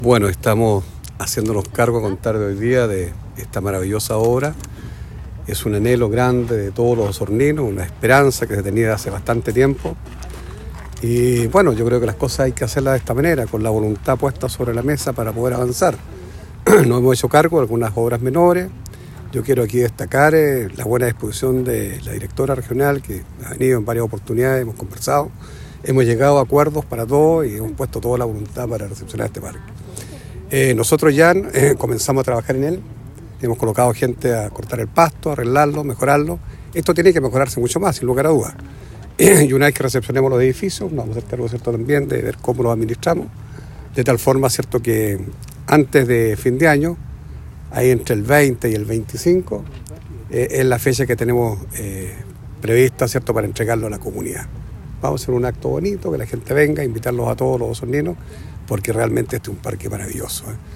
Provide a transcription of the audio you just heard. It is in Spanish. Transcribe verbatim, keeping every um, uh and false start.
Bueno, estamos haciéndonos cargo a contar de hoy día de esta maravillosa obra. Es un anhelo grande de todos los osorninos, una esperanza que se tenía hace bastante tiempo. Y bueno, yo creo que las cosas hay que hacerlas de esta manera, con la voluntad puesta sobre la mesa para poder avanzar. Nos hemos hecho cargo de algunas obras menores. Yo quiero aquí destacar eh, la buena disposición de la directora regional, que ha venido en varias oportunidades, hemos conversado, hemos llegado a acuerdos para todo y hemos puesto toda la voluntad para recepcionar este parque. Eh, nosotros ya eh, comenzamos a trabajar en él, hemos colocado gente a cortar el pasto, arreglarlo, mejorarlo. Esto tiene que mejorarse mucho más, sin lugar a dudas. Y una vez que recepcionemos los edificios, nos vamos a hacer cargo, ¿cierto?, también de ver cómo los administramos, de tal forma, ¿cierto?, que antes de fin de año, ahí entre el veinte y el veinticinco, eh, es la fecha que tenemos eh, prevista, ¿cierto?, para entregarlo a la comunidad. Vamos a hacer un acto bonito, que la gente venga, invitarlos a todos los osorninos, porque realmente este es un parque maravilloso, ¿eh?